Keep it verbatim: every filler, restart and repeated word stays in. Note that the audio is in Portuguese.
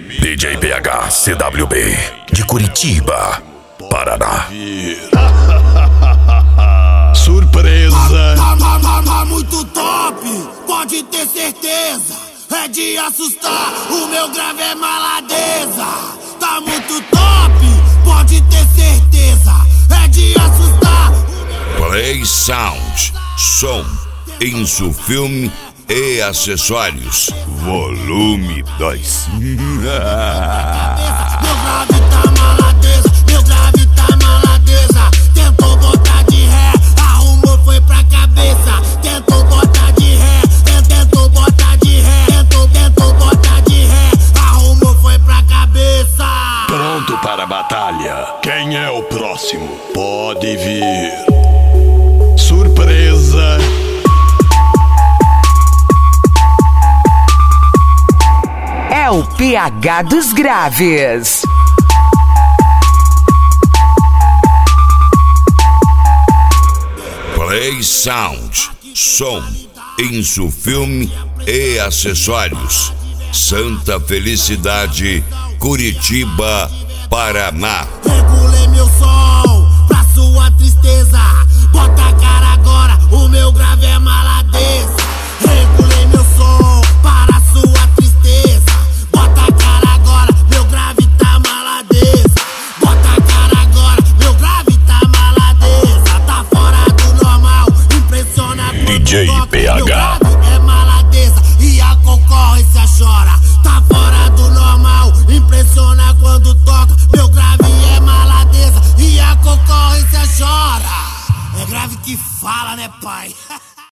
D J P H C W B de Curitiba, Paraná. Surpresa. Tá, tá, tá, tá muito top, pode ter certeza. É de assustar, o meu grave é maladeza. Tá muito top, pode ter certeza. É de assustar. Play Sound, som, Insufilme e acessórios. Volume dois. Meu grave tá maladeza, meu grave tá maladeza. Tentou botar de ré, arrumou, foi pra cabeça. Tentou botar de ré, tentou botar de ré, tentou, tentou botar de ré, arrumou, foi pra cabeça. Pronto para a batalha. Quem é o próximo? Pode vir. Surpresa. É o P H dos graves. Play Sound, som, Insufilme e acessórios. Santa Felicidade, Curitiba, Paraná. Regulei meu som pra sua tristeza. Bota a cara agora, o meu grave é maladeza. Regulei meu som para sua tristeza. Bota a cara agora, meu grave tá maladeza. Bota a cara agora, meu grave tá maladeza. Tá fora do normal, impressiona quando D J toca. P H. Meu grave é maladeza e a concorrência chora. Tá fora do normal, impressiona quando toca. Meu grave é maladeza e a concorrência chora. É grave que fala, né, pai?